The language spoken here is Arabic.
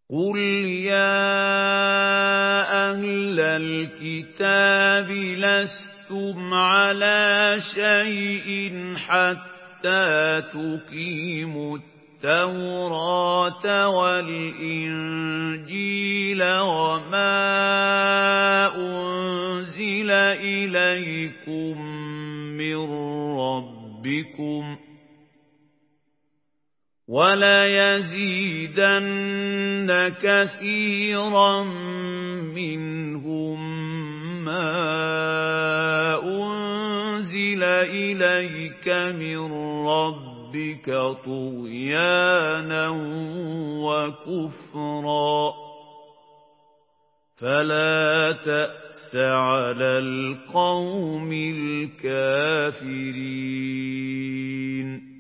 قُلْ يَا أَهْلَ الْكِتَابِ لَسْتُمْ عَلَىٰ شَيْءٍ حَتَّىٰ تُقِيمُوا التَّوْرَاةَ وَالْإِنجِيلَ وَمَا أُنزِلَ إِلَيْكُم مِّن رَّبِّكُمْ ۗ وَلَيَزِيدَنَّ كَثِيرًا مِّنْهُم مَّا أُنزِلَ إِلَيْكَ مِن رَّبِّكَ طُغْيَانًا وَكُفْرًا ۖ فَلَا تَأْسَ عَلَى الْقَوْمِ الْكَافِرِينَ